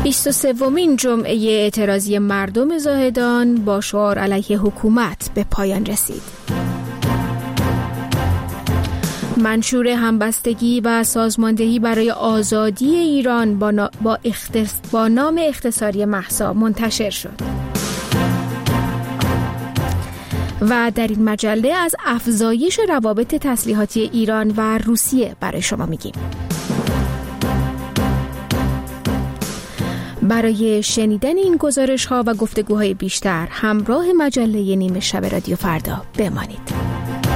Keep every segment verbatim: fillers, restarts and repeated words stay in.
بیست و سومین جمعه اعتراضی مردم زاهدان با شعار علیه حکومت به پایان رسید. منشور همبستگی و سازماندهی برای آزادی ایران با, نا... با, اختص... با نام اختصاری مهسا منتشر شد. و در این مجله از افزایش روابط تسلیحاتی ایران و روسیه برای شما میگیم. برای شنیدن این گزارش ها و گفتگوهای بیشتر همراه مجله نیمه شب رادیو فردا بمانید.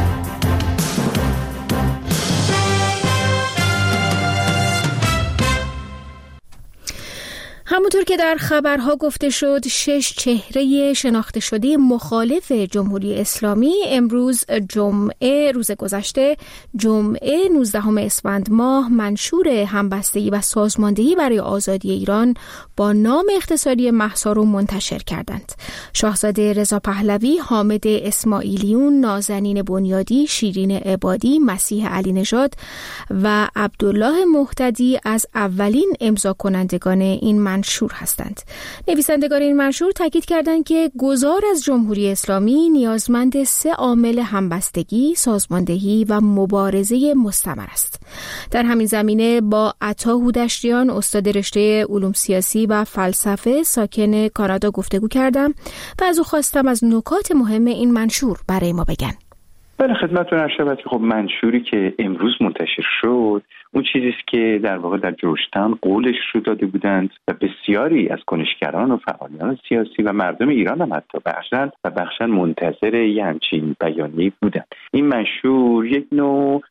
همونطور که در خبرها گفته شد، شش چهره شناخته شده مخالف جمهوری اسلامی امروز جمعه روز گذشته جمعه نوزدهم اسفند ماه منشور همبستگی و سازماندهی برای آزادی ایران با نام اختصاری مهسا رو منتشر کردند. شاهزاده رضا پهلوی، حامد اسماعیلیون، نازنین بنیادی، شیرین عبادی، مسیح علی نژاد و عبدالله مهتدی از اولین امضا کنندگان این منشور منشور هستند. نویسندگان این منشور تاکید کردند که گذار از جمهوری اسلامی نیازمند سه عامل همبستگی، سازماندهی و مبارزه مستمر است. در همین زمینه با عطا هودشتیان، استاد رشته علوم سیاسی و فلسفه ساکن کانادا گفتگو کردم و از او خواستم از نکات مهم این منشور برای ما بگن. بله خدمتتون عرض شود که خب منشوری که امروز منتشر شد اون چیزی است که در واقع در جورجتاون قولش رو داده بودند و بسیاری از کنشگران و فعالان سیاسی و مردم ایران هم حتی بخشن و بخشن منتظر یه همچین بیانیه‌ای بودند. این منشور یک نوع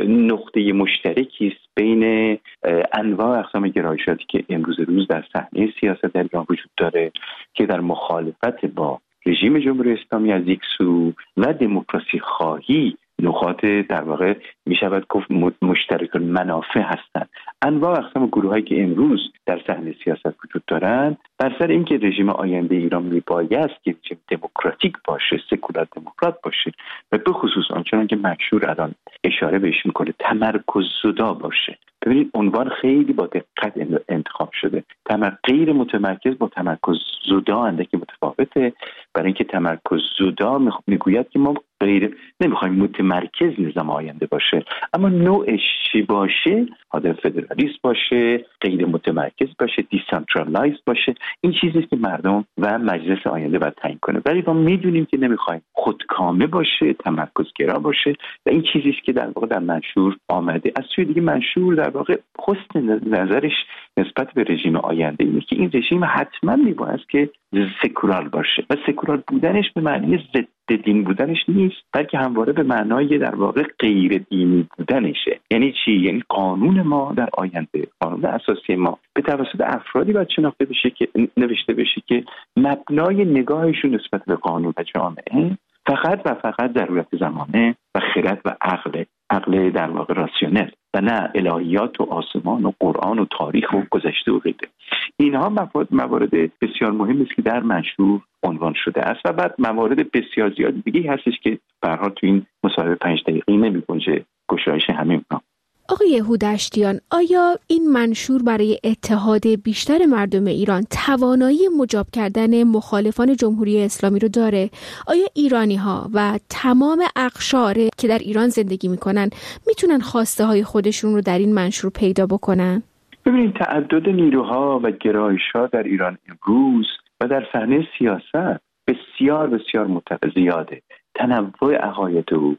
نقطه مشترکی است بین انواع اقسام گرایشاتی که امروز روز در صحنه سیاست در ایران وجود داره که در مخالفت با رژیم جمهوری اسلامی از یک سو و دموکراسی خواهی نقاط در واقع می شود گفت مشترک المنافع هستند. انواع اقسام گروهایی که امروز در صحنه سیاست وجود دارند بر سر اینکه رژیم آینده ایران می بایست که رژیم دموکراتیک باشه، سکولار دموکرات باشه و به خصوص آنچنان که منشور الان اشاره بهش میکنه تمرکز زدا باشه. ببینید عنوان خیلی با دقت انتخاب شده. تمرکز غیر متمرکز با تمرکز زدا اندکی متفاوته، برای اینکه تمرکز زدا میگوید که ما غیر نمیخوایم متمرکز نظام آینده باشه، اما نوعش چی باشه، حالا فدرالیست باشه، غیر متمرکز باشه، دیسنترالایز باشه، این چیزی است که مردم و مجلس آینده باید تعیین کنه. ولی ما میدونیم که نمیخوایم خودکامه باشه، تمرکزگرا باشه و این چیزی است که در واقع در منشور آمده. از سوی دیگه منشور در واقع حسن نظرش نسبت به رژیم آینده اینه که این رژیم حتما میبایست که سکولار باشه و سکولار بودنش به معنی ضد دین بودنش نیست، بلکه همواره به معنای در واقع غیر دینی بودنشه. یعنی چی؟ یعنی قانون ما در آینده، قانون اساسی ما به توسط افرادی باید شناخته بشه که نوشته بشه که مبنای نگاهشون نسبت به قانون و جامعه فقط و فقط ضرورت زمانه و خرد و عقل عقل در واقع راسیونل و نه الهیات و آسمان و قرآن و تاریخ و گذشته و غیره. اینها موارد بسیار مهمی است که در منشور عنوان شده است و بعد موارد بسیار زیاد دیگه هستش که به هر حال تو این مصاحبه پنج دقیقه‌ای نمی‌گنجه گشایش همین ها. آقای هودشتیان، آیا این منشور برای اتحاد بیشتر مردم ایران توانایی مجاب کردن مخالفان جمهوری اسلامی رو داره؟ آیا ایرانی‌ها و تمام اقشار که در ایران زندگی می‌کنن میتونن خواسته های خودشون رو در این منشور پیدا بکنن؟ ببینید تعدد نیروها و گرایش‌ها در ایران امروز و در صحنه سیاست بسیار بسیار متفاوته. تنوع عقاید و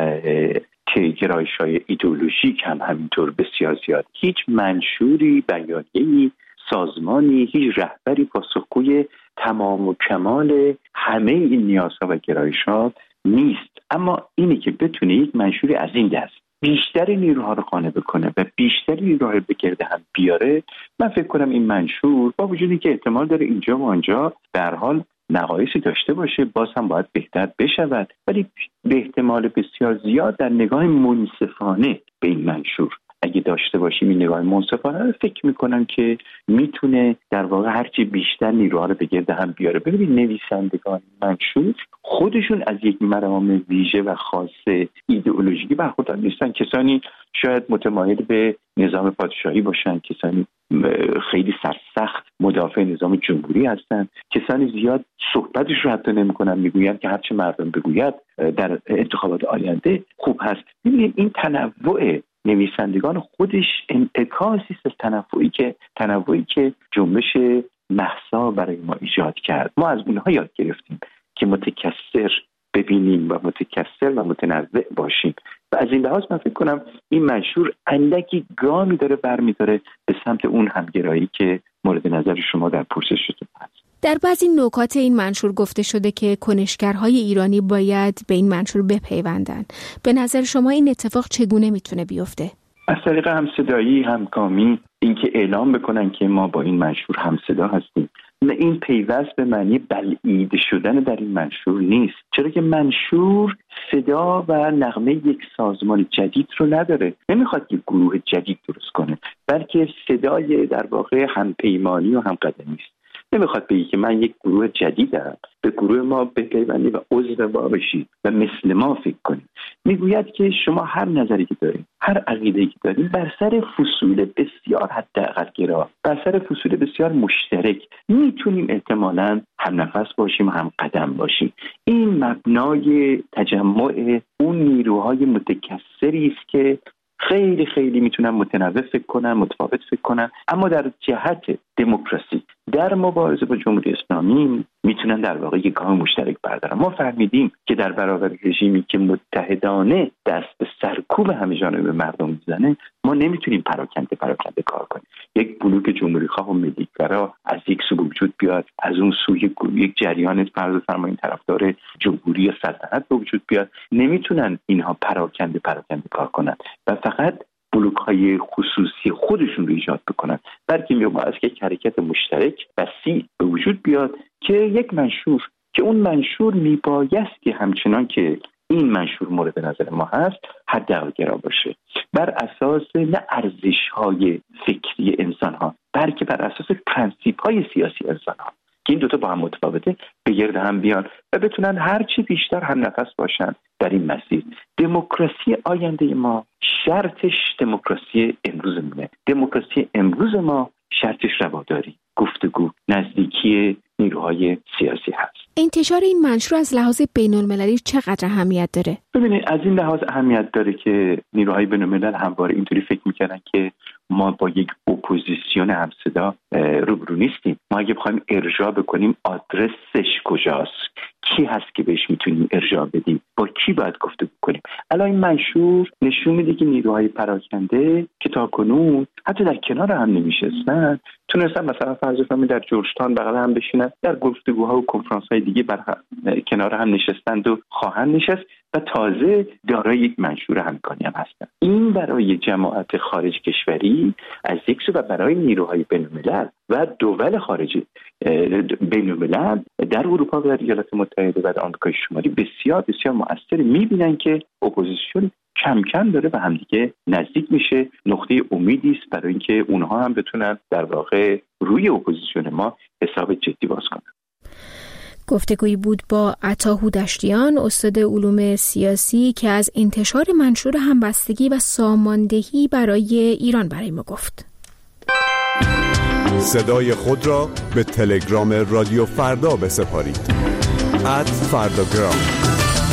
که گرایش‌های ایدئولوژیک هم همینطور بسیار زیاد. هیچ منشوری، بیانیه‌ای، سازمانی، هیچ رهبری پاسخگوی تمام و کمال همه این نیازها و گرایش‌ها نیست. اما اینی که بتونه یک منشوری از این دست بیشتر نیروها رو قانع بکنه و بیشتر نیروها رو به گرد هم بیاره، من فکر کنم این منشور با وجودی که احتمال داره اینجا و آنجا در حال نقایصی داشته باشه باز هم باید بهتر بشود، ولی به احتمال بسیار زیاد در نگاه منصفانه به این منشور اگه داشته باشیم، این نگاه منصفانه رو فکر میکنم که میتونه در واقع هرچی بیشتر نیروها رو به گرد هم بیاره. ببینید نویسندگان منشور خودشون از یک مرام ویژه و خاص ایدئولوژیکی برخوردار نیستن. کسانی شاید متمایل به نظام پادشاهی باشن، کسانی خیلی سرسخت مدافع نظام جمهوری هستن، کسانی زیاد صحبتش رو حتی نمی‌کنن، میگویند که هرچه مردم بگوید در انتخابات آینده خوب هست. ببینید این تنوع نویسندگان خودش انعکاسی است از تنوعی که تنوعی که جنبش مهسا برای ما ایجاد کرد. ما از اونها یاد گرفتیم که متکثر ببینیم و متکثر و متنوع باشیم و از این لحاظ من فکر کنم این منشور اندکی گامی داره برمی‌داره به سمت اون همگرایی که مورد نظر شما در پرسشتون هست. در بعضی نکات این منشور گفته شده که کنشگرهای ایرانی باید به این منشور بپیوندند. به نظر شما این اتفاق چگونه میتونه بیفته؟ از طریق همصدایی، همکامی، اینکه اعلام بکنن که ما با این منشور همصدا هستیم. نه، این پیوست به معنی بلعیده شدن در این منشور نیست، چرا که منشور صدا و نغمه یک سازمان جدید رو نداره، نمیخواد یک گروه جدید درست کنه، بلکه صدای در واقع همپیمانی و همقدمی است. نمیخواد بگی که من یک گروه جدیدم، به گروه ما بپیوندید و عضو ما بشید و مثل ما فکر کنید. میگوید که شما هر نظری که دارید، هر عقیده‌ای که دارید، بر سر فصول بسیار حداقل گرا، بر سر فصول بسیار مشترک میتونیم احتمالاً هم نفس باشیم، هم قدم باشیم. این مبنای تجمع اون نیروهای متکثری است که خیلی خیلی میتونن متنوع فکر کنن، متفاوت فکر کنن، اما در جهت دموکراسی در مبارزه با جمهوری اسلامی میتونن در واقع یک گام مشترک بردارن. ما فهمیدیم که در برابر رژیمی که متحدانه دست به سرکوب همه جانبه مردم میزنه، ما نمیتونیم پراکنده پراکنده کار کنیم. یک بلوک جمهوری خواه و ملی‌گرا از یک سو وجود بیاد، از اون سو یک جریان فرض فرمایید طرفدار جمهوری یا سلطنت به وجود بیاد، نمیتونن اینها پراکنده پراکنده کار کنن و فقط بلوک‌های خصوصی خودشون رو ایجاد بکنن، بلکه میباید که یک حرکت مشترک وسیع به وجود بیاد که یک منشور که اون منشور میبایست که همچنان که این منشور مورد نظر ما هست حداقل‌گرا باشه، بر اساس نه ارزش‌های فکری انسان‌ها بلکه بر اساس پرنسیپ‌های سیاسی انسان‌ها که این دوتا با هم متفاوته به گرد هم بیان و بتونن هرچی بیشتر هم نفس باشن در این مسیر. دموکراسی آینده ما شرطش دموکراسی امروزمونه. دموکراسی امروز ما شرطش رواداری، گفتگو، نزدیکی نیروهای سیاسی هست. انتشار این منشور از لحاظ بین‌المللی چقدر اهمیت داره؟ ببینید از این لحاظ اهمیت داره که نیروهای بین‌الملل همواره اینطوری فکر می‌کردن که ما با یک اپوزیسیون همصدا روبرو نیستیم. ما اگه بخوایم ارجاع بکنیم آدرسش کجاست؟ کی هست که بهش میتونیم ارجاع بدیم؟ با کی باید گفتگو کنیم؟ الان این منشور نشون میده که نیروهای پراکنده که تاکنون حتی در کنار هم نمیشستن تونستن مثلا فرض کنید در جورجتاون بغل هم بشینن، در گفتگوها و کنفرانس‌های دیگه بر کنار هم نشستند و خواهند نشست و تازه دارای یک منشور همکاری هم هستند. این برای جماعت خارج کشوری از یک سو و برای نیروهای بین‌الملل و دول خارجی بین‌الملل در اروپا و در ایالات متحده و در آمریکای شمالی بسیار بسیار مؤثر. می‌بینن که اپوزیسیون کم کم داره به همدیگه نزدیک میشه. نقطه امیدی است برای اینکه اونها هم بتونن در واقع روی اپوزیسیون ما حساب جدی باز کنن. گفتگویی بود با عطا هودشتیان، استاد علوم سیاسی که از انتشار منشور همبستگی و ساماندهی برای ایران برای ما گفت. صدای خود را به تلگرام رادیو فردا بسپارید. ات فرداگرام.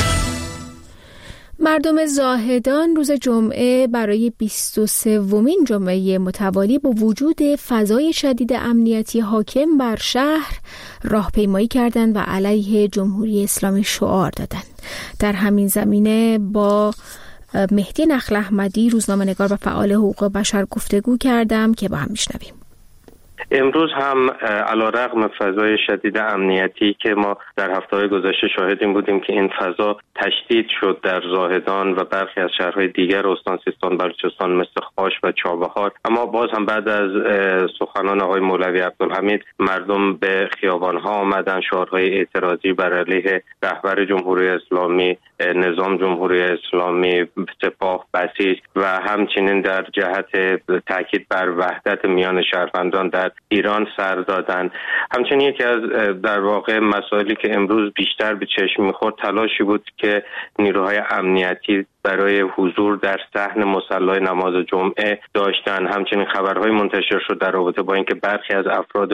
مردم زاهدان روز جمعه برای بیست و سومین جمعه متوالی با وجود فضای شدید امنیتی حاکم بر شهر راهپیمایی کردند و علیه جمهوری اسلامی شعار دادند. در همین زمینه با مهدی نخل احمدی روزنامه‌نگار و فعال حقوق بشر گفتگو کردم که با هم میشنویم. امروز هم علیرغم فضای شدید امنیتی که ما در هفته‌های گذشته شاهدیم بودیم که این فضا تشدید شد در زاهدان و برخی از شهرهای دیگر استان سیستان بلوچستان مثل خاش و چابهار، اما باز هم بعد از سخنان آقای مولوی عبدالحمید مردم به خیابان‌ها آمدن، شعارهای اعتراضی بر علیه رهبر جمهوری اسلامی، نظام جمهوری اسلامی، سپاه، بسیج و همچنین در جهت تاکید بر وحدت میان شهروندان در ایران سر دادن. همچنین یکی از در واقع مسائلی که امروز بیشتر به چشم می‌خورد تلاشی بود که نیروهای امنیتی برای حضور در صحن مصلی نماز جمعه داشتن. همچنین خبرهای منتشر شد در رابطه با اینکه برخی از افراد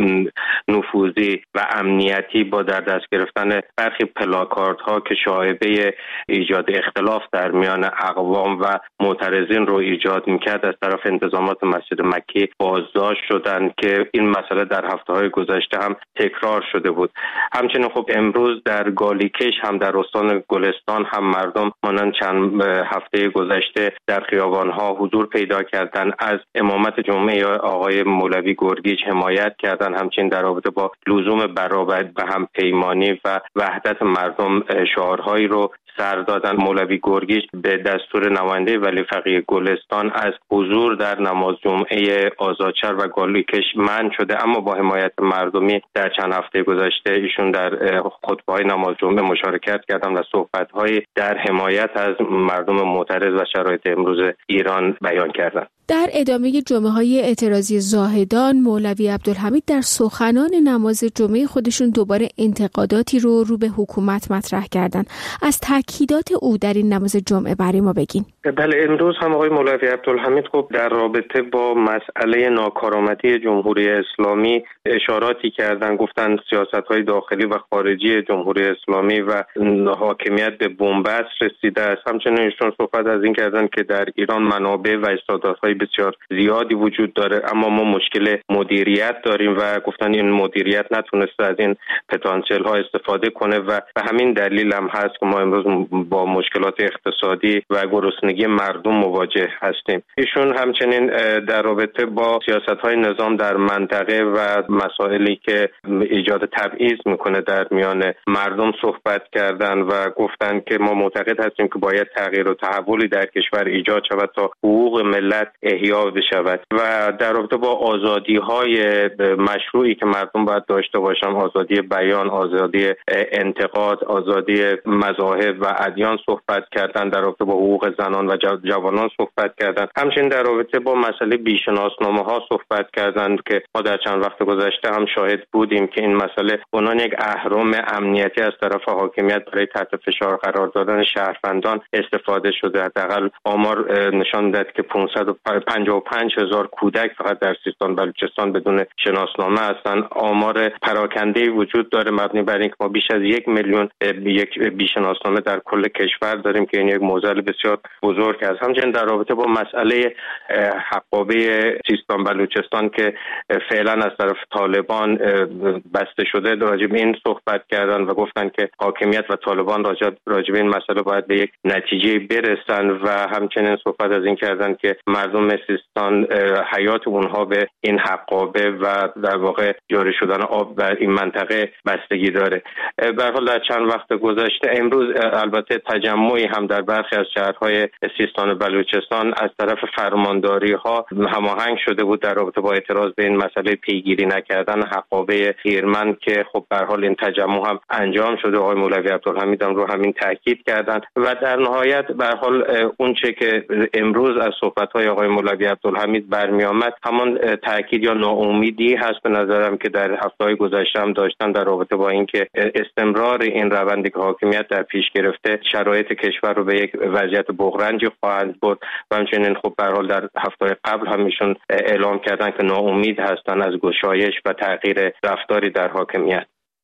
نفوذی و امنیتی با در دست گرفتن برخی پلاکاردها که شایبه ایجاد اختلاف در میان اقوام و معترضین رو ایجاد میکرد از طرف انتظامات مسجد مکی بازداشت شدند که این مسئله در هفته‌های گذشته هم تکرار شده بود. همچنین خب امروز در گالیکش هم در استان گلستان هم مردم مانند چند هفته گذشته در خیابان‌ها حضور پیدا کردند، از امامت جمعه آقای مولوی گرگیج حمایت کردند. همچنین در رابطه با لزوم برابری و همپیمانی و وحدت مردم شعارهایی رو سر دادن. مولوی گرگیج به دستور نماینده ولی فقیه گلستان از حضور در نماز جمعه آزادشهر و گالیکش منع شده، اما با حمایت مردمی در چند هفته گذشته ایشون در خطبه‌های نماز جمعه مشارکت کردن و صحبت‌های در حمایت از مردم معترض و شرایط امروز ایران بیان کردند. در ادامه جمعه‌های اعتراضی زاهدان، مولوی عبدالحمید در سخنان نماز جمعه خودشون دوباره انتقاداتی رو رو به حکومت مطرح کردن. از تاکیدات او در این نماز جمعه برای ما بگین. بله، امروز هم آقای مولوی عبدالحمید خب در رابطه با مسئله ناکارآمدی جمهوری اسلامی اشاراتی کردن، گفتن سیاست‌های داخلی و خارجی جمهوری اسلامی و حاکمیت به بنبست رسیده است. همچنین ایشون صحبت از این کردن که در ایران منابع و استعدادهای بسیار زیادی وجود داره، اما ما مشکل مدیریت داریم و گفتن این مدیریت نتونسته از این پتانسیل ها استفاده کنه و به همین دلیل هم هست که ما امروز با مشکلات اقتصادی و گرسنگی مردم مواجه هستیم. ایشون همچنین در رابطه با سیاست های نظام در منطقه و مسائلی که ایجاد تبعیض میکنه در میان مردم صحبت کردن و گفتن که ما معتقد هستیم که باید تغییر و تحولی در کشور ایجاد شود تا حقوق ملت احیا بشود و در رابطه با آزادی‌های مشروعی که مردم باید داشته باشن، آزادی بیان، آزادی انتقاد، آزادی مذاهب و ادیان صحبت کردن، در رابطه با حقوق زنان و جوانان صحبت کردن. همچنین در رابطه با مسئله بیشناسنامه‌ها صحبت کردند که ما در چند وقت گذشته هم شاهد بودیم که این مسئله عنوان یک اهرم امنیتی از طرف حاکمیت برای تحت فشار قرار دادن شهروندان استفاده شده. حداقل آمار نشان داد که پانصد و پنجاه و پنج هزار کودک فقط در سیستان بلوچستان بدون شناسنامه هستند. آمار پراکنده وجود داره مبنی بر اینکه ما بیش از یک میلیون یک بیشناسنامه در کل کشور داریم که این یک معضل بسیار بزرگ است. همچنین در رابطه با مسئله حقابه سیستان بلوچستان که فعلا از طرف طالبان بسته شده، راجع به این صحبت کردن و گفتن که حاکمیت و طالبان راجع به این مسئله باید به یک نتیجه برسن و همچنین صحبت از این کردن که مردم سیستان حیات اونها به این حقابه و در واقع جاری شدن آب در این منطقه بستگی داره. به هر حال در چند وقت گذشته امروز البته تجمعی هم در برخی از شهرهای سیستان و بلوچستان از طرف فرمانداری ها هماهنگ شده بود در رابطه با اعتراض به این مسئله پیگیری نکردن حقابه هیرمند که خب به هر حال این تجمع هم انجام شده. آقای مولوی عبدالحمید هم رو همین تاکید کردند و در نهایت به هر حال اون چه که امروز از صحبت‌های آقای مولوی عبدالحمید برمی آمد همان تاکید یا ناامیدی هست به نظرم که در هفته‌های گذشته هم داشتن در رابطه با اینکه استمرار این روندی که حاکمیت در پیش گرفته شرایط کشور رو به یک وضعیت بحرانی خواهند برد و همچنین خب به هر حال در هفته‌های قبل هم ایشون اعلام کردن که ناامید هستن از گشایش و تغییر رفتاری در حاکمیت.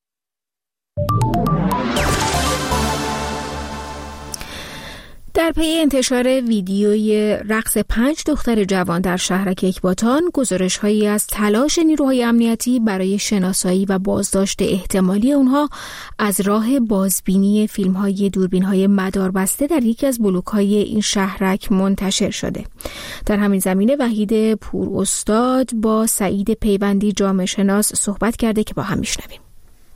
در پی انتشار ویدیوی رقص پنج دختر جوان در شهرک اکباتان، گزارش‌هایی از تلاش نیروهای امنیتی برای شناسایی و بازداشت احتمالی اونها از راه بازبینی فیلم‌های دوربین‌های مداربسته در یکی از بلوک‌های این شهرک منتشر شده. در همین زمینه وحید پور استاد با سعید پیوندی جامعه شناس صحبت کرده که با هم میشنویم.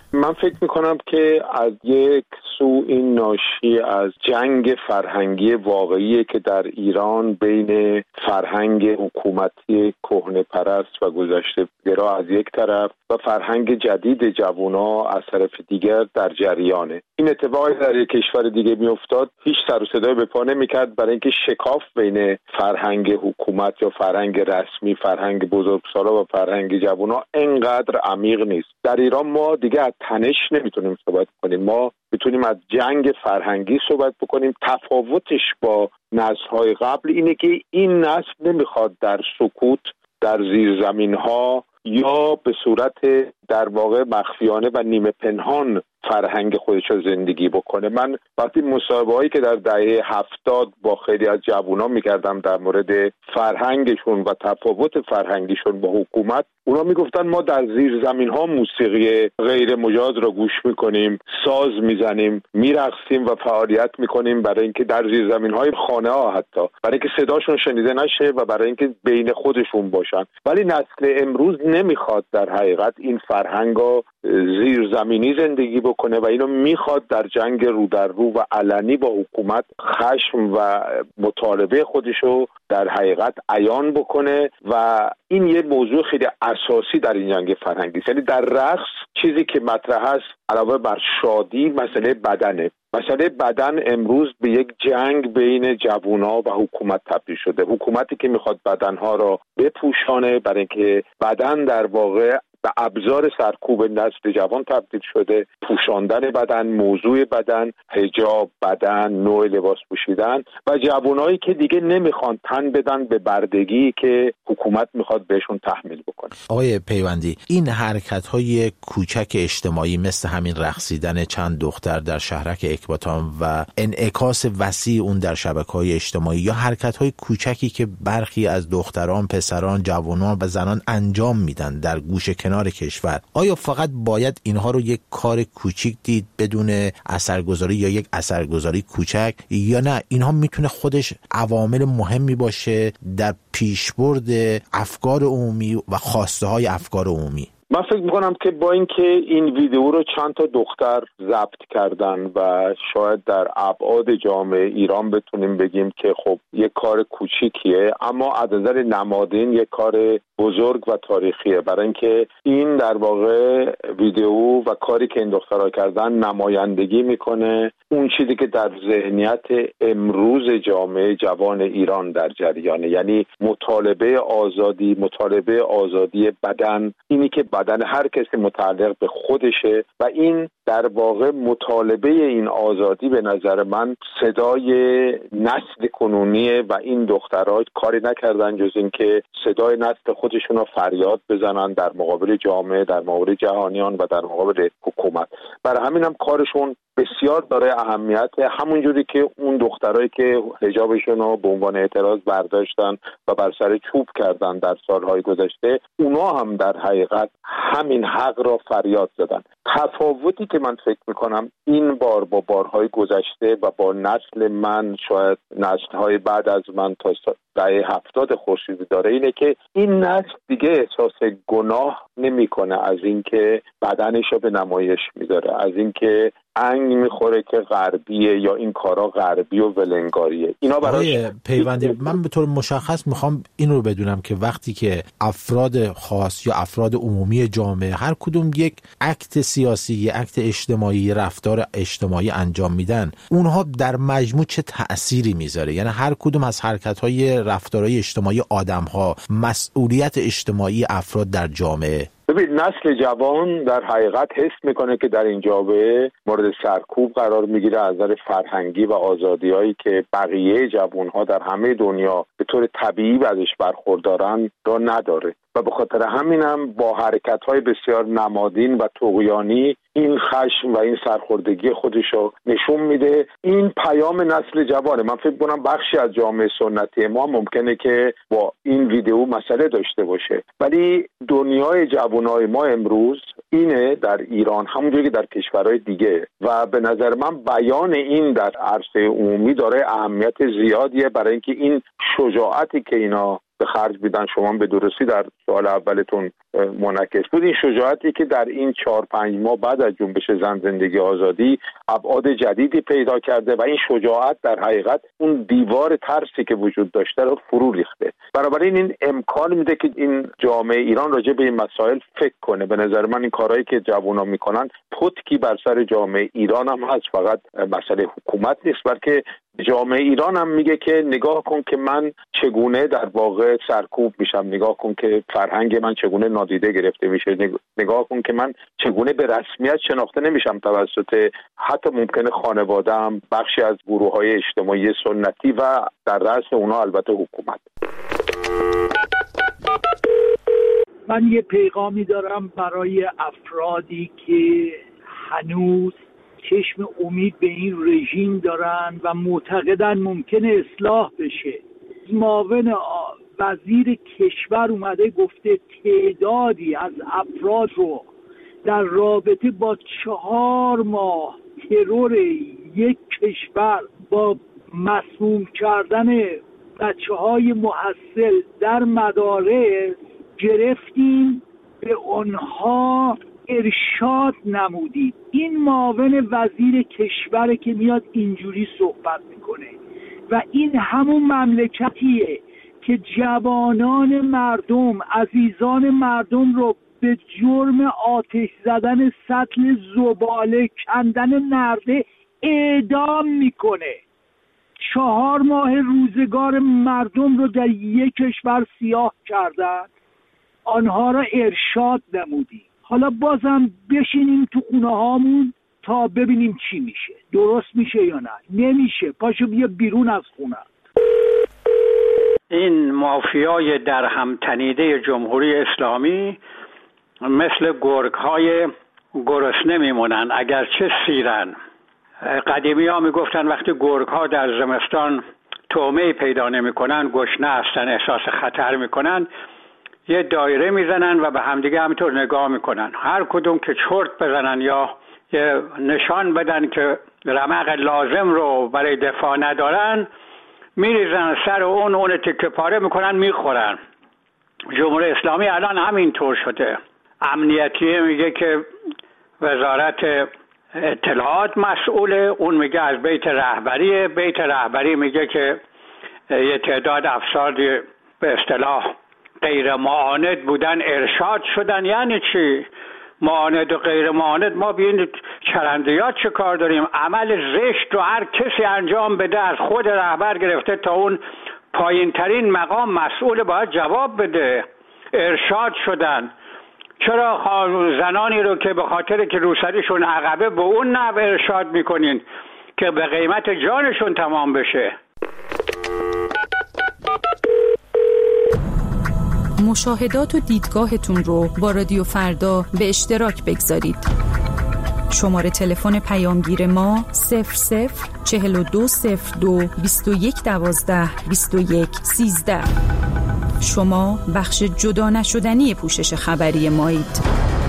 من فکر میکنم که از یک سو این ناشی از جنگ فرهنگی واقعیه که در ایران بین فرهنگ حکومتی کهنه پرست و گذشته گرا از یک طرف و فرهنگ جدید جوونا از طرف دیگر در جریانه. این اتفاقی در یک کشور دیگه میافتاد هیچ سر و صدای به پا نمیکرد، برای اینکه شکاف بین فرهنگ حکومت یا فرهنگ رسمی، فرهنگ بزرگسالا و فرهنگ جوونا انقدر عمیق نیست. در ایران ما دیگه از تنش نمیتونیم صحبت کنیم، ما میتونیم از جنگ فرهنگی صحبت بکنیم. تفاوتش با نسل‌های قبل اینه که این نسل نمیخواد در سکوت در زیرزمین‌ها یا به صورت در واقع مخفیانه و نیمه پنهان فرهنگ خودش رو زندگی بکنه. من وقتی مصاحبه‌هایی که در دهه هفتاد با خیلی از جوونا می‌کردم در مورد فرهنگشون و تفاوت فرهنگیشون با حکومت، اونا میگفتن ما در زیر زمین‌ها موسیقی غیر مجاز رو گوش می‌کنیم، ساز می‌زنیم، میرقصیم و فعالیت می‌کنیم برای اینکه در زیر زمین‌های خانه‌ها حتی برای اینکه صداشون شنیده نشه و برای اینکه بین خودشون باشن. ولی نسل امروز نمیخواد در حقیقت این فرهنگو زیر زمینی زندگی بکنه و اینو میخواد در جنگ رو در رو و علنی با حکومت خشم و مطالبه خودشو در حقیقت عیان بکنه و این یه موضوع خیلی اساسی در این جنگ فرهنگی است. یعنی در رقص چیزی که مطرح است علاوه بر شادی مسئله بدنه. مسئله بدن امروز به یک جنگ بین جوونا و حکومت تبدیل شده. حکومتی که میخواد بدنها را بپوشانه برای اینکه بدن در واقع به ابزار سرکوب نسل جوان تبدیل شده. پوشاندن بدن، موضوع بدن، حجاب بدن، نوع لباس پوشیدن و جوانایی که دیگه نمیخوان تن بدن به بردگی که حکومت میخواد بهشون تحمیل بکنه. آقای پیوندی، این حرکت‌های کوچک اجتماعی مثل همین رقصیدن چند دختر در شهرک اکباتان و انعکاس وسیع اون در شبکه‌های اجتماعی یا حرکت‌های کوچکی که برخی از دختران، پسران، جوانان و زنان انجام میدن در گوشه کنار کشور، آیا فقط باید اینها رو یک کار کوچیک دید بدون اثرگذاری یا یک اثرگذاری کوچک، یا نه اینها میتونه خودش عوامل مهمی باشه در پیشبرد افکار عمومی و خواسته های افکار عمومی؟ من فکر میکنم که با اینکه این ویدیو رو چند تا دختر ضبط کردن و شاید در ابعاد جامعه ایران بتونیم بگیم که خب یک کار کوچیکیه، اما از نظر نمادین یک کار بزرگ و تاریخیه، برای اینکه این در واقع ویدیو و کاری که این دخترها کردن نمایندگی میکنه اون چیزی که در ذهنیت امروز جامعه جوان ایران در جریانه، یعنی مطالبه آزادی، مطالبه آزادی بدن، اینی که بدن هر کسی متعلق به خودشه و این در واقع مطالبه این آزادی به نظر من صدای نسل کنونیه و این دخترها کاری نکردن جز این که صدای نسل خودشون رو فریاد بزنن در مقابل جامعه، در مقابل جهانیان و در مقابل حکومت. برای همین هم کارشون بسیار داره اهمیت، همونجوری که اون دخترایی که حجابشون رو به عنوان اعتراض برداشتن و بر سر چوب کردن در سالهای گذشته، اونا هم در حقیقت همین حق را فریاد زدن. تفاوتی که من فکر میکنم این بار با بارهای گذشته و با نسل من، شاید نسلهای بعد از من تا دهه هفتاد خورشیدی داره اینه که این نسل دیگه احساس گناه نمیکنه از اینکه بدنش رو به نمایش میذاره، از اینکه انگ میخوره که غربیه یا این کارا غربی و ولنگاریه. اینا برای پیوندی من به طور مشخص میخوام این رو بدونم که وقتی که افراد خاص یا افراد عمومی جامعه هر کدوم یک اکت سیاسی، یک اکت اجتماعی، رفتار اجتماعی انجام میدن، اونها در مجموع چه تأثیری میذاره؟ یعنی هر کدوم از حرکت‌های رفتارهای اجتماعی آدم‌ها مسئولیت اجتماعی افراد در جامعه. ببین، نسل جوان در حقیقت حس میکنه که در این جامعه مورد سرکوب قرار میگیره از نظر فرهنگی و آزادیایی که بقیه جوانها در همه دنیا به طور طبیعی ازش برخوردارن را نداره و به خاطر همینم با حرکت‌های بسیار نمادین و طغیانی این خشم و این سرخوردگی خودشو نشون میده. این پیام نسل جوانه. من فکر کنم بخشی از جامعه سنتی ما ممکنه که با این ویدیو مسئله داشته باشه، ولی دنیای جوانای ما امروز اینه در ایران همونجوری که در کشورهای دیگه و به نظر من بیان این در عرصه عمومی داره اهمیت زیادیه، برای اینکه این شجاعتی که اینا به خرج میدن. شما به درستی در سوال اولتون منعکس بود. این شجاعتی که در این چهار پنج ماه بعد از جنبش زن زندگی آزادی ابعاد جدیدی پیدا کرده و این شجاعت در حقیقت اون دیوار ترسی که وجود داشته رو فرو ریخته. بنابراین این امکان میده که این جامعه ایران راجع به این مسائل فکر کنه. به نظر من این کارهایی که جوونا میکنن پتکی بر سر جامعه ایران هم هست، فقط مسئله حکومت نیست، بلکه جامعه ایران هم میگه که نگاه کن که من چگونه در واقع سرکوب میشم، نگاه کن که فرهنگ من چگونه نادیده گرفته میشه، نگاه کن که من چگونه به رسمیت شناخته نمیشم توسط حتی ممکنه خانواده‌ام، بخشی از گروه‌های اجتماعی سنتی و در رأس اونها البته حکومت. من یه پیغامی دارم برای افرادی که هنوز چشم امید به این رژیم دارن و معتقدن ممکنه اصلاح بشه. معاون وزیر کشور اومده گفته تعدادی از افراد رو در رابطه با چهار ماه ترور یک کشور، با مسموم کردن بچه‌های محصل در مدارس گرفتیم، به آنها ارشاد نمودید. این معاون وزیر کشوره که میاد اینجوری صحبت میکنه و این همون مملکتیه که جوانان مردم، عزیزان مردم رو به جرم آتش زدن سطل زباله، کندن نرده اعدام میکنه. چهار ماه روزگار مردم رو در یک کشور سیاه کردن، آنها را ارشاد نمودی. حالا بازم بشینیم تو خونه هامون تا ببینیم چی میشه، درست میشه یا نه. نمیشه، پاشو بیا بیرون از خونه. این مافیای در هم تنیده جمهوری اسلامی مثل گرگ‌های گرسنه میمونن اگرچه سیرن. قدیمی ها میگفتن وقتی گرگ‌ها در زمستان طعمه پیدا نمیکنن، گشنه هستن، احساس خطر میکنن، یه دایره میزنن و به همدیگه همینطور نگاه میکنن. هر کدوم که چرت بزنن یا یه نشان بدن که رمق لازم رو برای دفاع ندارن، میریزن سر اون اون تکه پاره میکنن میخورن. جمهوری اسلامی الان همینطور شده. امنیتی میگه که وزارت اطلاعات مسئوله، اون میگه از بیت رهبری، بیت رهبری میگه که یه تعداد افراد به اصطلاح غیر معاند بودن ارشاد شدن. یعنی چی؟ معاند و غیر معاند، ما ببینید چرندیات چه کار داریم. عمل زشت رو هر کسی انجام بده، از خود رهبر گرفته تا اون پایین ترین مقام مسئول باید جواب بده. ارشاد شدن. چرا زنانی رو که به خاطر که روسریشون عقبه به اون نحو ارشاد میکنین که به قیمت جانشون تمام بشه؟ مشاهدات و دیدگاهتون رو با رادیو فردا به اشتراک بگذارید. شماره تلفن پیامگیر ما صفر صفر چهل و دو صفر دو بیست و یک دوازده بیست و یک سیزده. شما بخش جدا نشدنی پوشش خبری مایید.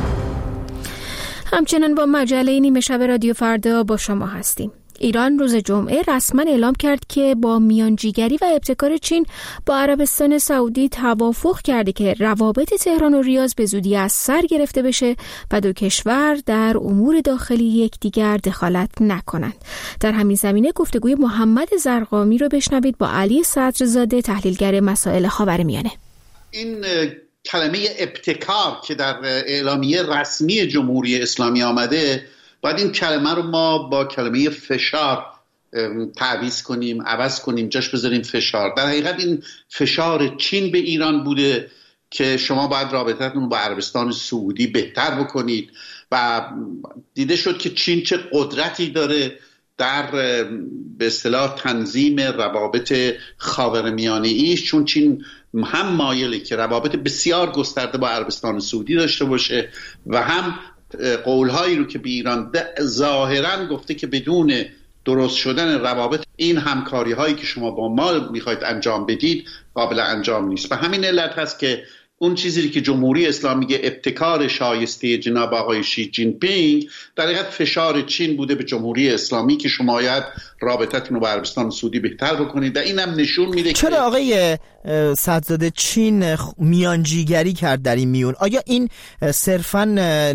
همچنان با مجله نیمه شب رادیو فردا با شما هستیم. ایران روز جمعه رسما اعلام کرد که با میانجیگری و ابتکار چین با عربستان سعودی توافق کرده که روابط تهران و ریاض به زودی از سر گرفته بشه و دو کشور در امور داخلی یکدیگر دخالت نکنند. در همین زمینه گفتگوی محمد زرقامی رو بشنوید با علی صدرزاده، تحلیلگر مسائل خاورمیانه. این کلمه ابتکار که در اعلامیه رسمی جمهوری اسلامی آمده، باید این کلمه رو ما با کلمه فشار تعویض کنیم، عوض کنیم، جاش بذاریم فشار. در حقیقت این فشار چین به ایران بوده که شما باید رابطتون با عربستان سعودی بهتر بکنید و دیده شد که چین چه قدرتی داره در به اصطلاح تنظیم روابط خاورمیانه ایش، چون چین هم مایله که روابط بسیار گسترده با عربستان سعودی داشته باشه و هم قولهایی رو که به ایران ظاهرا گفته که بدون درست شدن روابط این همکاری هایی که شما با ما میخواید انجام بدید قابل انجام نیست. و همین علت هست که اون چیزی که جمهوری اسلامی میگه ابتکار شایسته جناب آقای شی جین پینگ در حقیقت فشار چین بوده به جمهوری اسلامی که شما باید رابطتون رو با عربستان سعودی بهتر بکنید و اینم نشون میده چرا که آقای صدرزاده چین میانجیگری کرد در این میون؟ آیا این صرفاً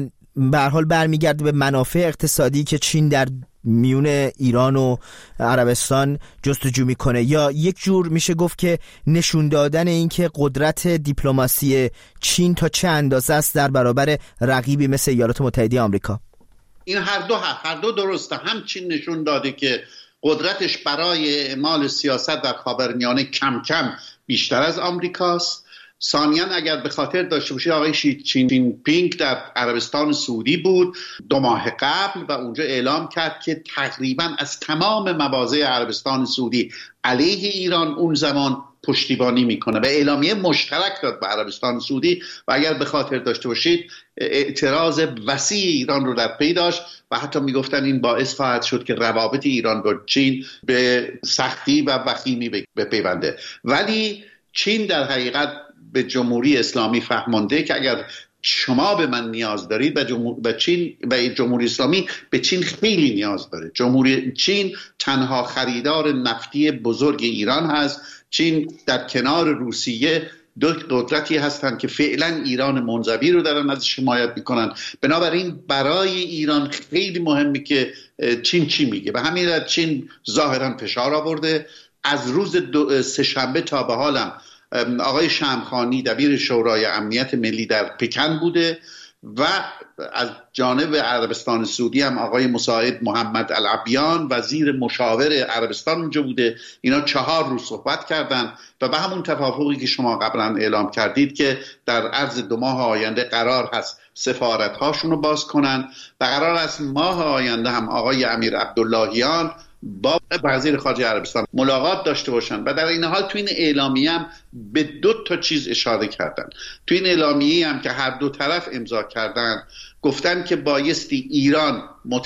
به هر حال برمیگرده به منافع اقتصادی که چین در میون ایران و عربستان جستجو میکنه، یا یک جور میشه گفت که نشون دادن این که قدرت دیپلماسی چین تا چه اندازه است در برابر رقیبی مثل ایالات متحده آمریکا؟ این هر دو هر دو درسته. هم چین نشون داده که قدرتش برای اعمال سیاست در خاورمیانه کم کم بیشتر از آمریکاست. ثانیاً اگر به خاطر داشته باشید آقای شی جین پینگ در عربستان سعودی بود دو ماه قبل و اونجا اعلام کرد که تقریباً از تمام مواضع عربستان سعودی علیه ایران اون زمان پشتیبانی میکنه و اعلامیه مشترک داد به عربستان سعودی و اگر به خاطر داشته باشید اعتراض وسیع ایران رو در پی داشت و حتی میگفتن این باعث خواهد شد که روابط ایران با چین به سختی و وخیمی بپیونده. ولی چین در حقیقت به جمهوری اسلامی فهمانده که اگر شما به من نیاز دارید و, جمهور... و چین و جمهوری اسلامی به چین خیلی نیاز داره. جمهوری چین تنها خریدار نفتی بزرگ ایران هست. چین در کنار روسیه دو قدرتی هستند که فعلا ایران منزوی رو دارن ازش حمایت میکنن. بنابراین برای ایران خیلی مهمه که چین چی میگه و همین را چین ظاهرا فشار آورده. از روز سه شنبه تا به حالم آقای شمخانی دبیر شورای امنیت ملی در پکن بوده و از جانب عربستان سعودی هم آقای مساعد محمد العبیان وزیر مشاور عربستان اونجا بوده. اینا چهار روز صحبت کردن و به همون توافقی که شما قبلا اعلام کردید که در عرض دو ماه آینده قرار هست سفارت هاشون رو باز کنن و قرار است ماه آینده هم آقای امیر عبداللهیان با وزیر خارجه عربستان ملاقات داشته باشن و در این حال تو این اعلامیه هم به دو تا چیز اشاره کردن. تو این اعلامیه هم که هر دو طرف امضا کردن گفتن که بایستی ایران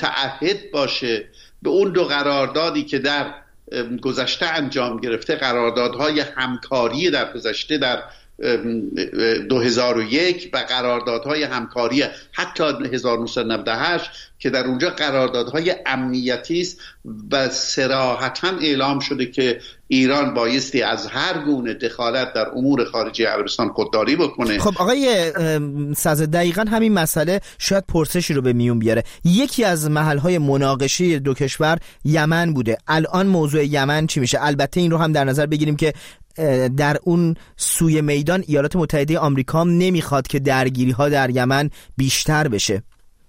متعهد باشه به اون دو قراردادی که در گذشته انجام گرفته، قراردادهای همکاری در گذشته در دو هزار و یک و قراردادهای همکاری حتی هزار و نهصد و نود و هشت که در اونجا قراردادهای امنیتی است و صراحتاً اعلام شده که ایران بایستی از هر گونه دخالت در امور خارجی عربستان خودداری بکنه. خب آقای صدر دقیقاً همین مسئله شاید پرسشی رو به میون بیاره. یکی از محل‌های مناقشه دو کشور یمن بوده. الان موضوع یمن چی میشه؟ البته این رو هم در نظر بگیریم که در اون سوی میدان ایالات متحده آمریکا هم نمیخواد که درگیری ها در یمن بیشتر بشه.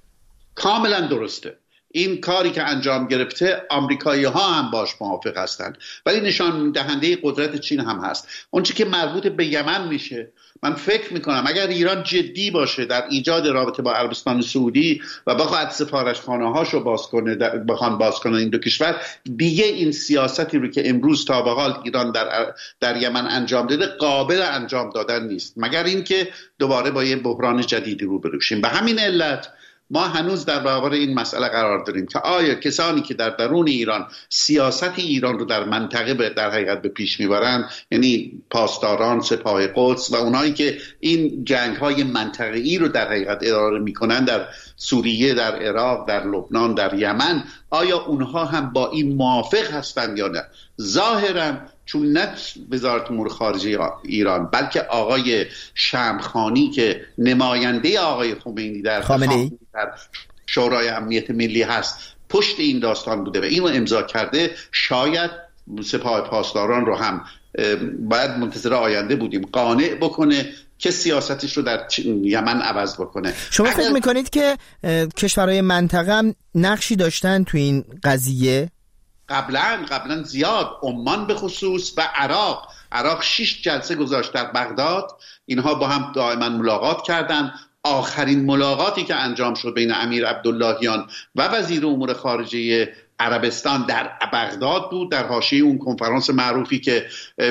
کاملا درسته. این کاری که انجام گرفته آمریکایی ها هم باش موافق هستند، ولی نشان دهنده قدرت چین هم هست. اون چیزی که مربوط به یمن میشه، من فکر میکنم اگر ایران جدی باشه در ایجاد رابطه با عربستان سعودی و بخواد سفارتخانه هاشو باز کنه، بخوان باز کنه این دو کشور، دیگه این سیاستی رو که امروز تا به حال ایران در در یمن انجام داده قابل انجام دادن نیست، مگر اینکه دوباره با یه بحران جدیدی روبرو شیم. به همین علت ما هنوز در برابر این مسئله قرار داریم که آیا کسانی که در درون ایران سیاست ایران رو در منطقه در حقیقت به پیش میبرند، یعنی پاسداران سپاه قدس و اونایی که این جنگ‌های منطقه‌ای رو در حقیقت اداره میکنن در سوریه، در عراق، در لبنان، در یمن، آیا اونها هم با این موافق هستند یا نه؟ ظاهراً چون نه وزارت امور خارجه ایران بلکه آقای شمخانی که نماینده آقای خمینی در, در شورای امنیت ملی هست پشت این داستان بوده و اینو امضا کرده، شاید سپاه پاسداران رو هم باید منتظر آینده بودیم قانع بکنه که سیاستش رو در یمن عوض بکنه. شما فکر میکنید که کشورهای منطقه هم نقشی داشتن تو این قضیه؟ قبلا قبلا زیاد، عمان به خصوص و عراق. عراق شش جلسه گذاشت در بغداد، اینها با هم دائما ملاقات کردن. آخرین ملاقاتی که انجام شد بین امیر عبداللهیان و وزیر امور خارجه عربستان در بغداد بود، در حاشیه اون کنفرانس معروفی که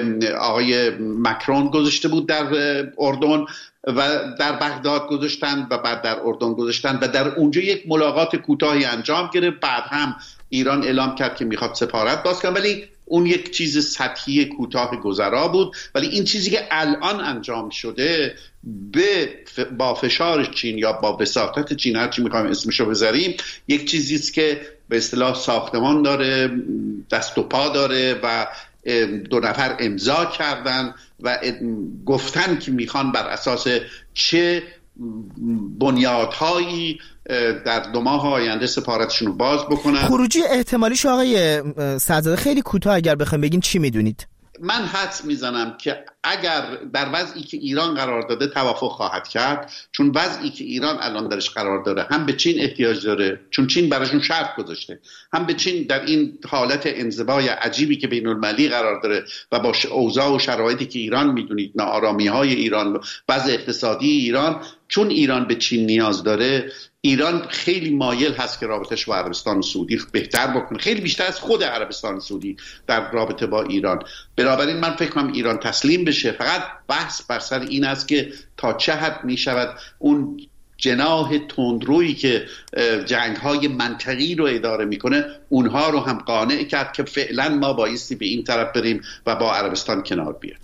آقای مکرون گذاشته بود در اردن و در بغداد گذاشتن و بعد در اردن گذاشتن و در اونجا یک ملاقات کوتاهی انجام گرفت. بعد هم ایران اعلام کرد که میخواد سفارت باز کنه، ولی اون یک چیز سطحی کوتاه گذرا بود، ولی این چیزی که الان انجام شده به با فشار چین یا با وساطت چین، هر چی میخوایم اسمشو بذاریم، یک چیزی است که به اصطلاح ساختمان داره، دست و پا داره و دو نفر امضا کردن و گفتن که میخوان بر اساس چه بنیادهایی در دو ماه آینده سفارتشون رو باز بکنن. خروجی احتمالیش آقای سعدزاده خیلی کوتاه اگر بخوایم بگین چی میدونید؟ من حدس میزنم که اگر در وضعی که ایران قرار داده توافق خواهد کرد، چون وضعی که ایران الان درش قرار داره هم به چین احتیاج داره، چون چین براشون شرط گذاشته، هم به چین در این حالت انزوای عجیبی که بین المللی قرار داره و با اوضاع و شرایطی که ایران میدونید، ناآرامی های ایران، وضع اقتصادی ایران، چون ایران به چین نیاز داره، ایران خیلی مایل هست که رابطش با عربستان سعودی بهتر بکنه، خیلی بیشتر از خود عربستان سعودی در رابطه با ایران. بنابراین من فکر کنم ایران تسلیم بشه. فقط بحث بر سر این است که تا چه حد می شود اون جناح تندرویی که جنگ‌های منطقی رو اداره میکنه اونها رو هم قانع کرد که فعلا ما بایستی به این طرف بریم و با عربستان کنار بیایم.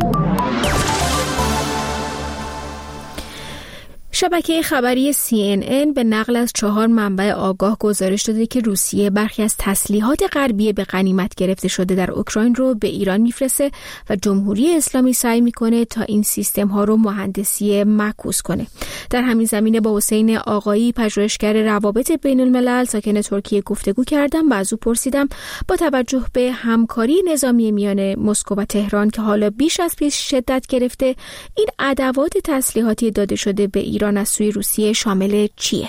شبکه خبری سی ان ان به نقل از چهار منبع آگاه گزارش داده که روسیه برخی از تسلیحات غربی به غنیمت گرفته شده در اوکراین رو به ایران میفرسته و جمهوری اسلامی سعی میکنه تا این سیستم ها رو مهندسی معکوس کنه. در همین زمینه با حسین آقایی، پژوهشگر روابط بین الملل ساکن ترکیه گفتگو کردم و از او پرسیدم با توجه به همکاری نظامی میان مسکو و تهران که حالا بیش از پیش شدت گرفته، این ادوات تسلیحاتی داده شده به ایران از سوی روسیه شامل چیه؟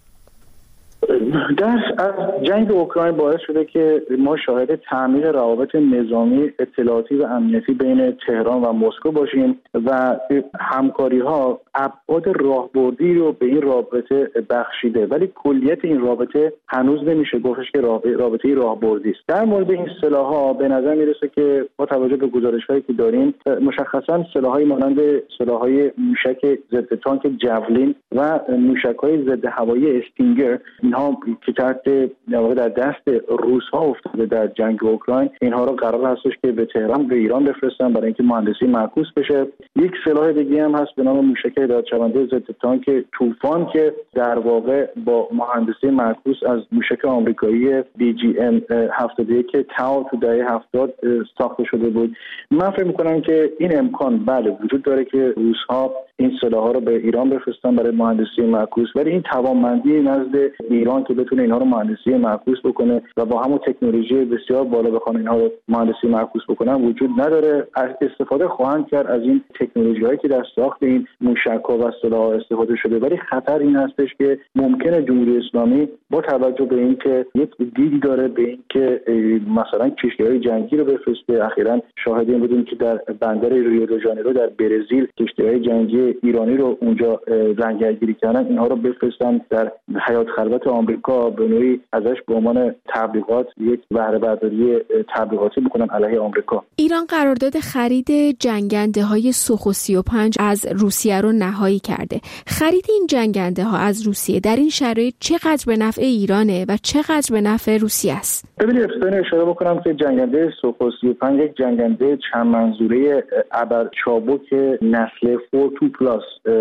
در از جنگ اوکراین باعث شده که ما شاهد تعمیق روابط نظامی، اطلاعاتی و امنیتی بین تهران و مسکو باشیم و همکاری ها ابعاد راهبردی رو به این رابطه بخشیده، ولی کلیت این رابطه هنوز نمیشه گفتش که رابطه راهبردی است. در مورد این سلاح‌ها به نظر میرسه که با توجه به گزارش‌هایی که داریم مشخصاً سلاح‌های مانند سلاح‌های موشک ضد تانک جاولین و موشک‌های ضد هوایی استینگر، اینها که تحت در دست روس‌ها افتاده در جنگ اوکراین، اینها رو قرار هستش که به تهران به ایران بفرستن برای اینکه مهندسی معکوس بشه. یک سلاح دیگه هم هست به نام موشک دادشونده ضد تانک طوفان که در واقع با مهندسی معکوس از موشک آمریکایی بی جی ام هفتاد و یک تاو تو دهه هفتاد ساخته شده بود. من فکر می‌کنم که این امکان بله وجود داره که روس‌ها این سلاح‌ها رو به ایران بفرستن برای مهندسی معکوس، ولی این توانمندی نزد ایران که بتونه اینها رو مهندسی معکوس بکنه و با همون تکنولوژی بسیار بالا بخوان اینها رو مهندسی معکوس بکنن وجود نداره. از استفاده خواهند کرد از این تکنولوژی‌هایی که در ساخت این موشک‌ها و سلاح‌ها استفاده شده، ولی خطر این هستش که ممکنه جمهوری اسلامی با توجه به اینکه یک دیدی داره به اینکه مثلا کشتی‌های جنگی رو بفرسته، اخیراً شاهد این بودیم که در بندر ریو دو ژانیرو در برزیل کشتی‌های جنگی ایرانی رو اونجا لنگرگیری کردن، اینها رو بفرستن در حیات خلوت آمریکا، به نوعی ازش به عنوان تبلیغات یک بهره برداری تبلیغاتی بکنن علیه آمریکا. ایران قرارداد خرید جنگنده‌های سوخو سی و پنج از روسیه رو نهایی کرده. خرید این جنگنده ها از روسیه در این شرایط چقدر به نفع ایرانه و چقدر به نفع روسیه است؟ ببینید افسانه اشاره بکنم که جنگنده سوخو سی و پنج یک جنگنده چند منظوره ابر چابک نسل فور تو پلاس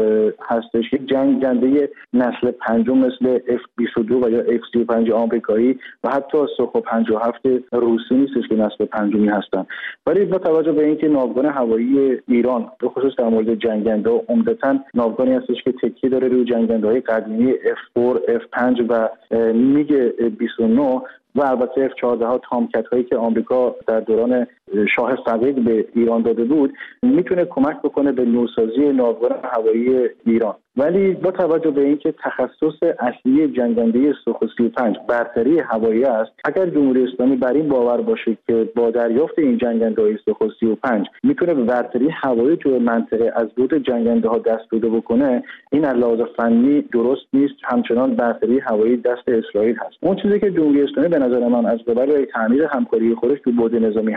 هستش، یک جنگنده نسل پنجم مثل اف بیست و دو و یا اف سی و پنج آمریکایی و حتی سوخو پنجاه و هفت روسی نیستش که نسل پنجمی هستن. ولی با توجه به اینکه ناوگان هوایی ایران به خصوص در مورد جنگنده عمدتاً ناوگانی هستش که تکیه داره روی جنگنده‌های قدیمی اف چهار، اف پنج و میگ بیست و نه و البته اف چهارده ها تامکت هایی که آمریکا در دوران شاه فقید به ایران داده بود، میتونه کمک بکنه به نوسازی ناوگان هوایی ایران. ولی با توجه به اینکه تخصص اصلی جنگنده سوخو سی و پنج برتری هوایی است، اگر جمهوری اسلامی بر این باور باشه که با دریافت این جنگنده‌های سوخو سی و پنج میتونه به برتری هوایی تو منطقه از بود جنگنده ها دست پیدا بکنه، این از لحاظ فنی درست نیست، همچنان برتری هوایی دست اسرائیل هست. اون چیزی که جمهوری اسلامی به نظر من از قبل تعمیر همکاری خودش تو بود نظامی همین مسئله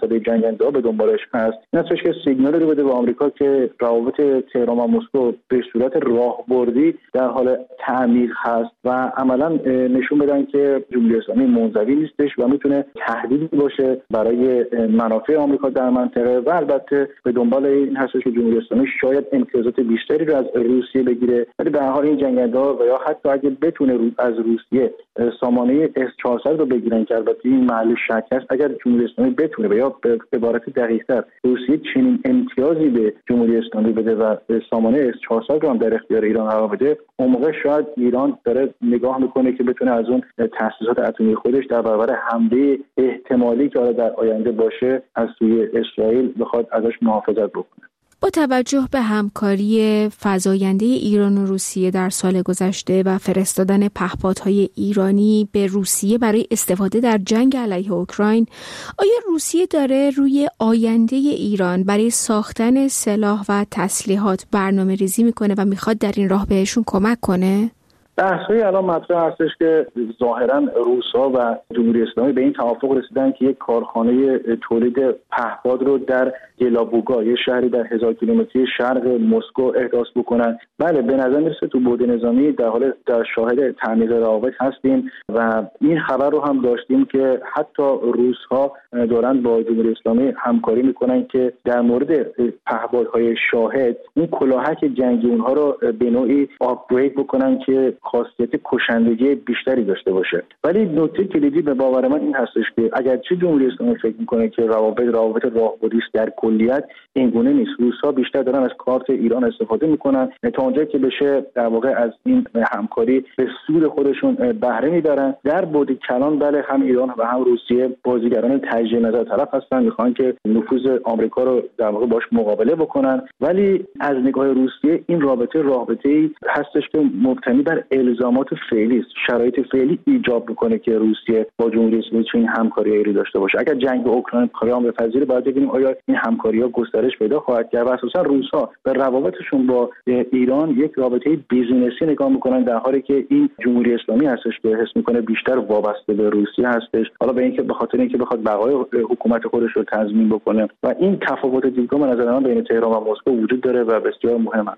متحده جنگنده به دنبالش هست، این هستش که سیگنال رو بده به آمریکا که روابط تهران و مسکو به صورت راهبردی در حال تعمیر هست و عملا نشون بدن که جمهوری اسلامی منزوی نیستش و میتونه تهدیدی باشه برای منافع آمریکا در منطقه و البته به دنبال این هستش که جمهوری اسلامی شاید امتیازات بیشتری رو از روسیه بگیره. ولی به هر حال این جنگنده‌ها و یا حتی اگه بتونه از روسیه سامانه اس چهارصد رو بگیرن که البته این محل شک هست، اگر جمهوری اسلامی بتونه و یا به عبارت دقیق‌تر روسیه چنین امتیازی به جمهوری اسلامی بده و سامانه اس چهارصد رو هم در اختیار ایران قرار بده، اون موقع شاید ایران داره نگاه میکنه که بتونه از اون تأسیسات اتمی خودش در برابر حمله احتمالی که در آینده باشه از سوی اسرائیل بخواد ازش محافظت بکنه. با توجه به همکاری فزاینده ایران و روسیه در سال گذشته و فرستادن پهپادهای ایرانی به روسیه برای استفاده در جنگ علیه اوکراین، آیا روسیه داره روی آینده ایران برای ساختن سلاح و تسلیحات برنامه ریزی میکنه و میخواد در این راه بهشون کمک کنه؟ بحث‌های الان مطرح هستش که ظاهراً روس‌ها و جمهوری اسلامی به این توافق رسیدن که یک کارخانه تولید پهپاد رو در گلابوگا، یه شهری در هزار کیلومتری شرق مسکو احداث بکنن. بله، به نظر میرسه تو بعد نظامی در حال در شاهد تعمیق روابط هستیم و این خبر رو هم داشتیم که حتی روس‌ها دارن با جمهوری اسلامی همکاری میکنن که در مورد پهپادهای شاهد اون کلاهک جنگی اونها رو به نوعی آپگرید بکنن که خاصیت کشندگی بیشتری داشته باشه. ولی نکته کلیدی به باور من این هستش که اگرچه جمهوری اسلامی فکر میکنه که روابط روابط راهبردی است، در کلیت این گونه نیست. روس‌ها بیشتر دارن از کارت ایران استفاده میکنن تا اونجایی که بشه در واقع از این همکاری به سود خودشون بهره میبرن. در بعد کلان بله، هم ایران و هم روسیه بازیگران تجدید نظر طرف هستن، میخوان که نفوذ آمریکا رو در واقع باش مقابله بکنن. ولی از نگاه روسیه این رابطه رابطه‌ای هستش که مبتنی بر الزامات فعلی است. شرایط فعلی ایجاب میکنه که روسیه با جمهوری اسلامی چنین همکاریایی رو داشته باشه. اگر جنگ اوکراین پایان بپذیره، باید ببینیم آیا این همکاری‌ها گسترش پیدا خواهد کرد و اساسا روس‌ها به روابطشون با ایران یک رابطه بیزینسی نگاه میکنن، در حالی که این جمهوری اسلامی هستش که حس میکنه بیشتر وابسته به روسیه هستش، حالا به اینکه به خاطر اینکه بخواد بقای حکومت خودش رو تضمین بکنه. و این تفاوت دیدگاه به نظر من بین تهران و مسکو وجود داره و بسیار مهمه.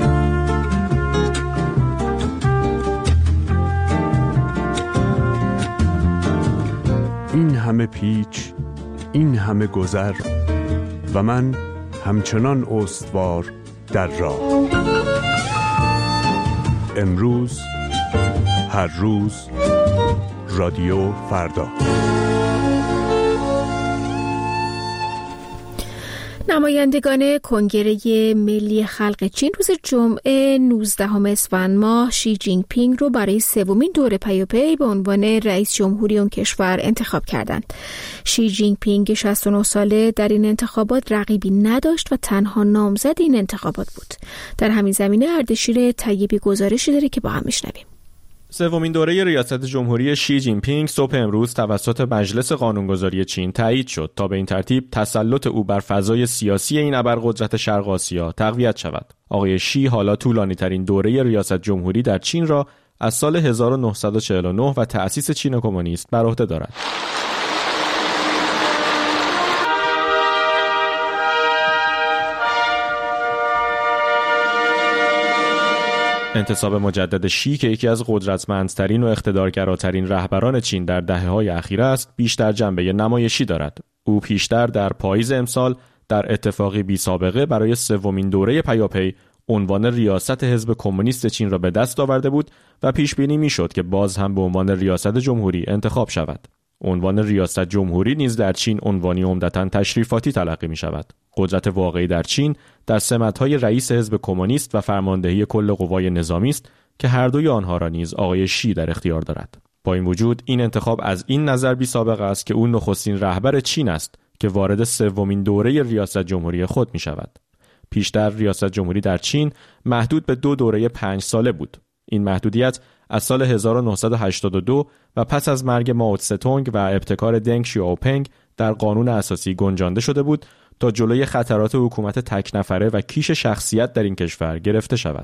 این همه پیچ، این همه گذر و من همچنان استوار در راه. امروز، هر روز، رادیو فردا. نمایندگان کنگره ملی خلق چین روز جمعه نوزدهم اسفند ماه شی جینگ پینگ رو برای سومین دوره پیاپی به عنوان رئیس جمهوری اون کشور انتخاب کردند. شی جینگ پینگ شصت و نه ساله در این انتخابات رقیبی نداشت و تنها نامزد این انتخابات بود. در همین زمینه اردشیر طیبی گزارشی داره که با هم میشنویم. سومین دوره ریاست جمهوری شی جین پینگ صبح امروز توسط مجلس قانونگذاری چین تایید شد تا به این ترتیب تسلط او بر فضای سیاسی این ابرقدرت شرق آسیا تقویت شود. آقای شی حالا طولانی‌ترین دوره ریاست جمهوری در چین را از سال هزار و نهصد و چهل و نه و تأسیس چین کمونیست بر عهده دارد. انتصاب مجدد شی که یکی از قدرتمندترین و اقتدارگراترین رهبران چین در دهه‌های اخیر است، بیشتر جنبه نمایشی دارد. او پیشتر در پاییز امسال در اتفاقی بی سابقه برای سومین دوره پیاپی عنوان ریاست حزب کمونیست چین را به دست آورده بود و پیش بینی می‌شد که باز هم به عنوان ریاست جمهوری انتخاب شود. عنوان ریاست جمهوری نیز در چین عنوانی عمدتاً تشریفاتی تلقی می شود. قدرت واقعی در چین در سمت‌های رئیس حزب کمونیست و فرماندهی کل قوای نظامی است که هر دوی آنها را نیز آقای شی در اختیار دارد. با این وجود این انتخاب از این نظر بی سابقه است که او نخستین رهبر چین است که وارد سومین دوره ریاست جمهوری خود می شود. پیشتر ریاست جمهوری در چین محدود به دو دوره پنج ساله بود. این محدودیت از سال هزار و نهصد و هشتاد و دو و پس از مرگ مائو تسه-تونگ و ابتکار دنگ شیائوپینگ در قانون اساسی گنجانده شده بود تا جلوی خطرات حکومت تک نفره و کیش شخصیت در این کشور گرفته شود.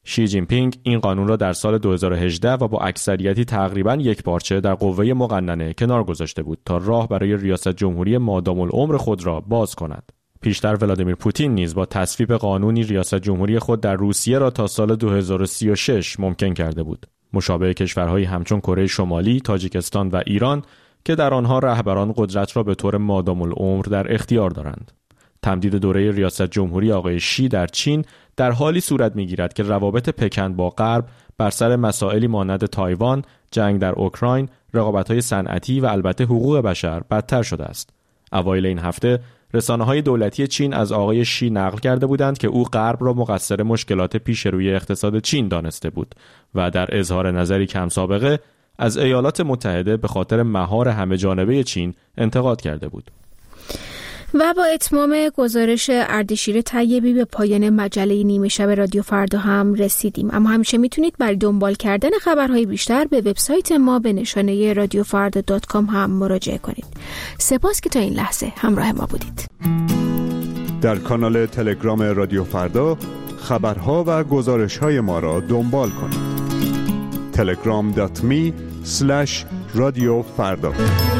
شی جین پینگ این قانون را در سال دو هزار و هجده و با اکثریتی تقریباً یکپارچه در قوه مقننه کنار گذاشته بود تا راه برای ریاست جمهوری مادام العمر خود را باز کند. پیشتر ولادیمیر پوتین نیز با تصویب قانونی ریاست جمهوری خود در روسیه را تا سال دو هزار و سی و شش ممکن کرده بود. مشابه کشورهایی همچون کره شمالی، تاجیکستان و ایران که در آنها رهبران قدرت را به طور مادام العمر در اختیار دارند. تمدید دوره ریاست جمهوری آقای شی در چین در حالی صورت می‌گیرد که روابط پکن با غرب بر سر مسائلی مانند تایوان، جنگ در اوکراین، رقابت‌های صنعتی و البته حقوق بشر بدتر شده است. اوایل این هفته رسانه‌های دولتی چین از آقای شی نقل کرده بودند که او غرب را مقصر مشکلات پیشروی اقتصاد چین دانسته بود و در اظهار نظری کم سابقه از ایالات متحده به خاطر مهار همه‌جانبه چین انتقاد کرده بود. و با اتمام گزارش اردشیر طیبی به پایان مجله نیمه شب رادیو فردا هم رسیدیم. اما همیشه میتونید برای دنبال کردن خبرهای بیشتر به وبسایت ما به نشانه رادیو فردا دات کام هم مراجعه کنید. سپاس که تا این لحظه همراه ما بودید. در کانال تلگرام رادیو فردا خبرها و گزارش‌های ما را دنبال کنید. تلگرام دات می اسلش رادیو فردا.